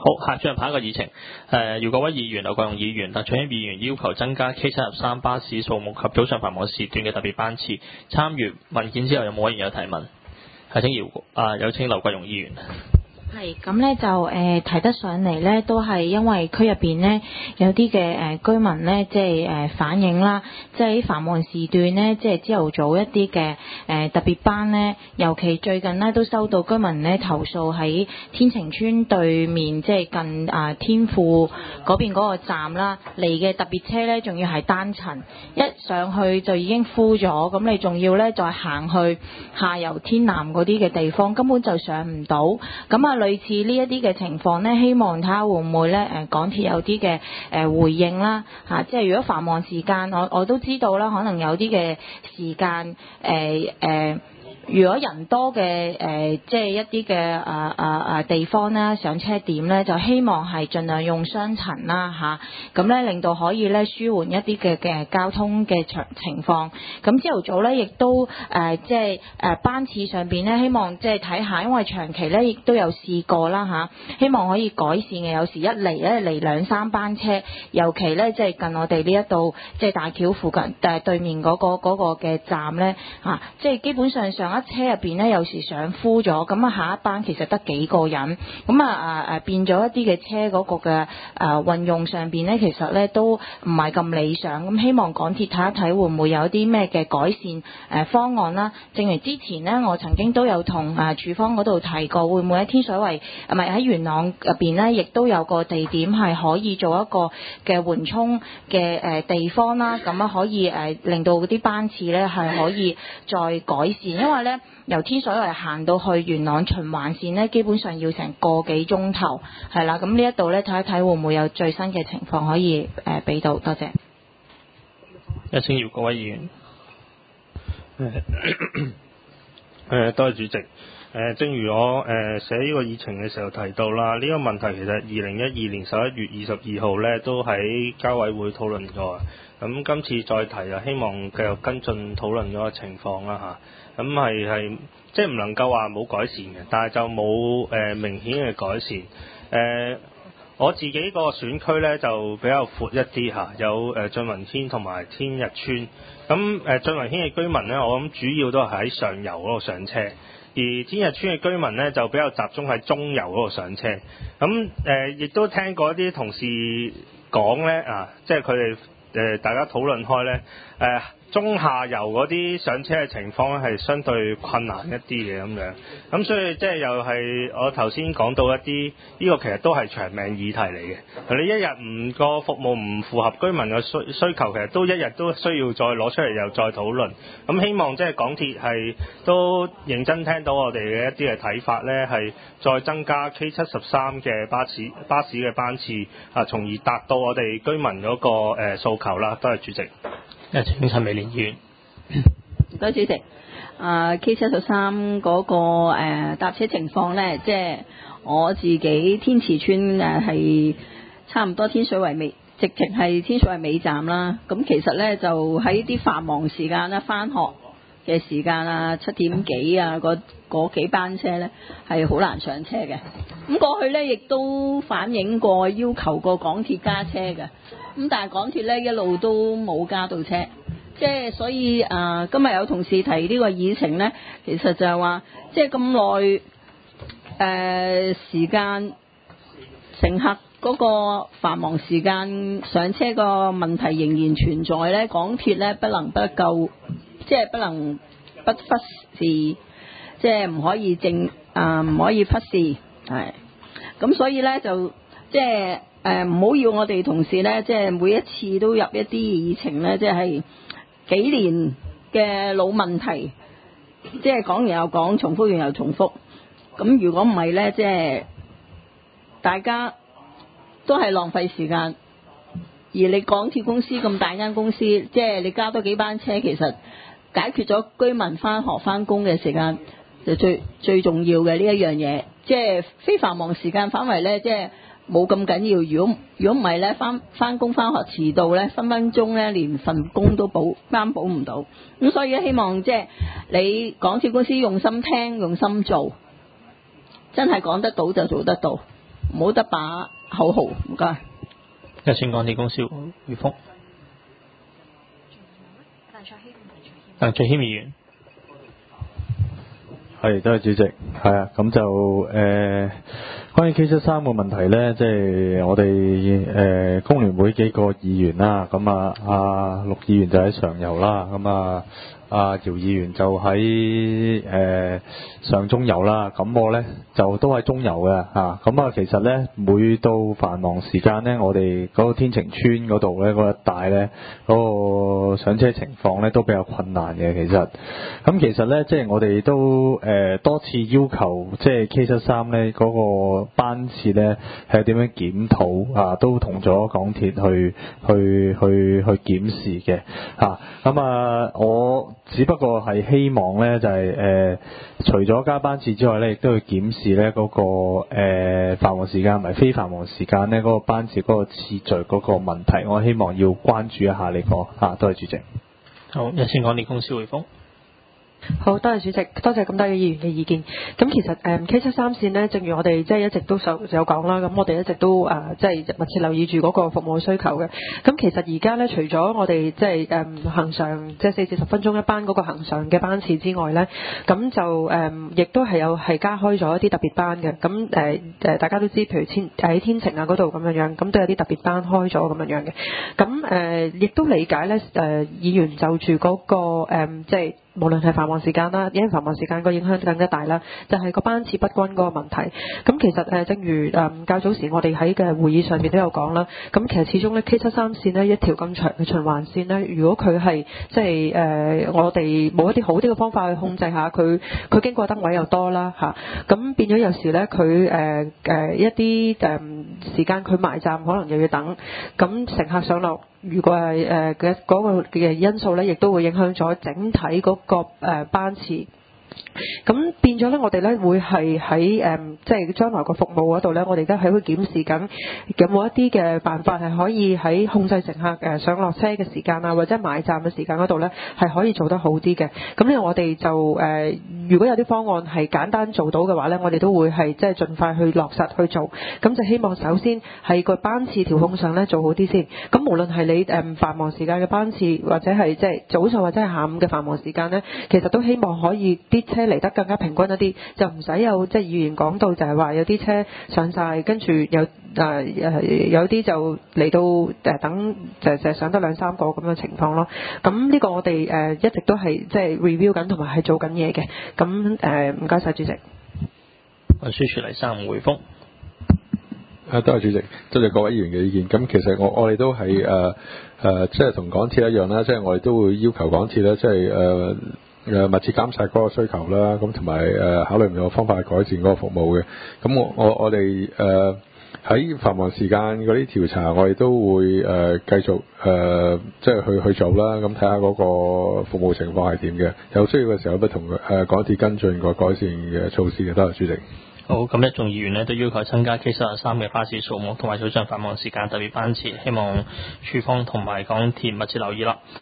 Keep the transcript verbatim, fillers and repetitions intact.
好，下進入下一個議程。誒、呃，姚國威議員、劉國雄議員、鄧卓興議員要求增加 K 七十三巴士數目及早上繁忙時段嘅特別班次。參閱文件之後，有冇委員有提問？係請姚啊，有請劉國雄議員。 係咁咧，就誒、呃、提得上嚟咧，都係因為區入邊呢有啲嘅誒居民呢，即係誒、呃、反映啦，即係喺繁忙時段呢，即係朝頭早一啲嘅誒特別班呢，尤其最近呢，都收到居民呢投訴喺天晴邨對面，即係近啊、呃、天富嗰邊嗰個站啦，嚟嘅特別車呢，仲要係單層，一上去就已經 full 咗，咁你仲要呢，再行去下游天南嗰啲嘅地方，根本就上唔到，咁啊。類似呢一啲嘅情況呢，希望睇下會唔會呢？誒港鐵有啲嘅誒回應啦嚇、啊，即係如果繁忙時間，我我都知道啦，可能有啲嘅時間誒誒。呃呃如果人多嘅誒、呃，即係一啲嘅啊啊啊地方啦，上車點咧，就希望係盡量用雙層啦嚇，咁、啊、咧令到可以咧舒緩一啲嘅嘅交通嘅情情況。咁朝頭早咧，亦都誒、呃、即係誒、呃、班次上邊咧，希望即係睇下，因為長期咧亦都有試過啦嚇、啊，希望可以改善嘅。有時一嚟咧嚟兩三班車，尤其咧即係近我哋呢一度即係大橋附近誒對面嗰、嗰個嗰嘅、嗰個、站咧嚇、啊，即係基本上上一車入邊咧，有時上 full 咗，咁啊下一班其實得幾個人，咁啊啊啊變咗一啲嘅車嗰個嘅誒運用上邊咧，其實咧都唔係咁理想。咁希望港鐵睇一睇會唔會有啲咩嘅改善誒方案啦。正如之前呢，我曾經都有同誒署方嗰度提過，會唔會喺天水圍係咪喺元朗入邊咧，亦都有個地點係可以做一個嘅緩衝嘅誒地方啦。咁啊可以誒令到嗰啲班次咧係可以再改善，因為咧由天水圍行到去元朗循環線呢，基本上要成個幾鐘頭，係啦。咁呢一度呢，睇一睇會唔會有最新嘅情況可以誒俾到，多謝。 有請姚國威議員。 誒，多謝主席。誒，正如我誒寫呢個議程嘅時候提到啦，呢、這個問題其實二零一二年十一月二十二號呢都喺交委會討論過。咁今次再提啊，希望繼續跟進討論嗰個情況啦嚇。咁係係即係唔能夠話冇改善嘅，但係就冇誒、呃、明顯嘅改善。誒、呃，我自己個選區呢就比較闊一啲嚇，有誒俊雲軒同埋天日邨。咁誒俊雲軒嘅居民呢，我諗主要都係喺上游嗰度上車。而天日邨嘅居民呢，就比較集中喺中游嗰度上車。咁誒，亦、呃、都聽過一啲同事講呢，啊，即係佢哋誒大家討論開呢，誒、呃、中下游嗰啲上車嘅情況咧係相對困難一啲嘅咁樣。咁所以即係又係我頭先講到一啲，呢、這個其實都係長命議題嚟嘅。你一日唔個服務唔符合居民嘅需需求，其實都一日都需要再攞出嚟又再討論。咁希望即係港鐵係都認真聽到我哋嘅一啲嘅睇法咧，係再增加 K 七十三嘅巴士巴士嘅班次啊，從而達到我哋居民嗰、那個誒、呃、訴求啦。多謝主席。 有請陳美蓮議員。 多謝主席。啊 K 七十三嗰個誒搭車情況咧，即係我自己天慈邨誒係差唔多天水圍尾，直情係天水圍尾站啦。咁其實咧就喺啲繁忙時間啦，返學嘅時間啊，七點幾啊，嗰嗰幾班車咧係好難上車嘅。咁過去咧亦都反映過，要求過港鐵加車嘅。咁但係港鐵咧一路都冇加到車。即係所以啊、呃，今日有同事提呢個議程呢，其實就係話，即係咁耐誒時間，乘客嗰個繁忙時間上車個問題仍然存在呢，港鐵呢不能不夠，即係不能不忽視，即係唔可以正啊，唔、呃、可以忽視，係。咁所以呢，就即係誒唔好要我哋同事呢，即係每一次都入一啲議程呢，即係。幾年嘅老問題，即係講完又講，重複完又重複。咁如果唔係呢，即係大家都係浪費時間。而你港鐵公司咁大間公司，即係你加多幾班車，其實解決咗居民返學返工嘅時間就最最重要嘅呢一樣嘢。即係非繁忙時間範圍呢，即係。冇咁緊要，如果如果唔係咧，翻翻工翻學遲到咧，分分鐘咧連份工都保擔保唔到。咁所以咧，希望即係你港鐵公司用心聽，用心做，真係講得到就做得到。 唔好得把口號。唔該。 有線港鐵公司回覆。鄧卓謙議員。 係，多謝主席。係啊，咁就誒、呃，關於 K 七三個問題呢，即、就、係、是、我哋誒、呃、工聯會幾個議員啦，咁啊，阿陸議員就喺上游啦，咁啊。阿姚議員就喺誒、呃、上中游啦，咁我呢就都喺中游嘅嚇。咁啊，其實呢，每到繁忙時間呢，我哋嗰個天晴村嗰度呢，嗰、那個、一帶呢，嗰、那個上車情況呢都比較困難嘅。其實咁其實呢，即、就、係、是、我哋都誒、呃、多次要求，即係 K 七三呢嗰、那個班次呢係點樣檢討啊，都同咗港鐵去去去去檢視嘅嚇。咁啊，我只不過係希望呢，就係、是、誒、呃，除咗加班次之外呢，亦都要檢視呢嗰、那個誒、呃、繁忙時間同埋非繁忙時間呢嗰、那個班次嗰個次序嗰個問題，我希望要關注一下呢、這個嚇。多謝主席。 好，有線港鐵公司回覆。 好，多謝主席，多謝咁多位議員嘅意見。咁其實誒 K 七三線呢，正如我哋即係一直都有有講啦，咁我哋一直都誒即係密切留意住嗰個服務需求嘅。咁其實而家呢，除咗我哋即係誒恆常即係四至十分鐘一班嗰個恆常嘅班次之外呢，咁就誒亦都係有係加開咗一啲特別班嘅。咁誒誒大家都知，譬如天喺天晴啊嗰度咁樣樣，咁都有啲特別班開咗咁樣樣嘅。咁誒亦都理解呢，誒、呃、議員就住嗰、那個、呃、即係。無論係繁忙時間啦，因為繁忙時間個影響更加大啦，就係、是、個班次不均嗰個問題。咁其實誒，正如誒、嗯、較早時我哋喺嘅會議上面都有講啦。咁其實始終咧 K 七三線呢一條咁長嘅循環線呢，如果佢係即係誒我哋冇一啲好啲嘅方法去控制下佢，佢經過燈位又多啦嚇，咁變咗有時咧佢誒誒一啲誒時間佢埋站可能又要等，咁乘客上落。如果係誒嘅嗰個嘅因素咧，亦都會影響咗整體嗰個誒班次。咁變咗咧，我哋咧會係喺誒，即係將來個服務嗰度咧，我哋都喺度檢視緊有冇一啲嘅辦法係可以喺控制乘客誒上落車嘅時間啊，或者買站嘅時間嗰度咧，係可以做得好啲嘅。咁咧，我哋就誒、呃，如果有啲方案係簡單做到嘅話咧，我哋都會係即係盡快去落實去做。咁就希望首先係個班次調控上咧做好啲先。咁無論係你誒繁忙時間嘅班次，或者係即係早上或者係下午嘅繁忙時間咧，其實都希望可以啲車嚟得更加平均一啲，就唔使有即係議員講到就係話有啲車上晒，跟住有誒誒有啲就嚟到誒等就就上得兩三個咁嘅情況咯。咁呢個我哋誒一直都係即係 review 緊同埋係做緊嘢嘅。咁誒唔該晒主席。 運輸署黎生回覆。 啊，多謝主席，多謝各位議員嘅意見。咁其實我我哋都係誒誒，即係同港鐵一樣啦，即係我哋都會要求港鐵咧，即係誒。誒密切監察嗰個需求啦，咁同埋誒考慮唔同嘅方法去改善嗰個服務嘅。咁我我我哋誒喺繁忙時間嗰啲調查，我哋都會誒、呃、繼續誒、呃、即係去去做啦。咁睇下嗰個服務情況係點嘅。有需要嘅時候，不同誒、呃、港鐵跟進個改善嘅措施嘅。多謝主席。 好，咁一眾議員呢都要求增加 K 七十三嘅巴士數目，同埋早上繁忙時間特別班次，希望署方同埋港鐵密切留意啦。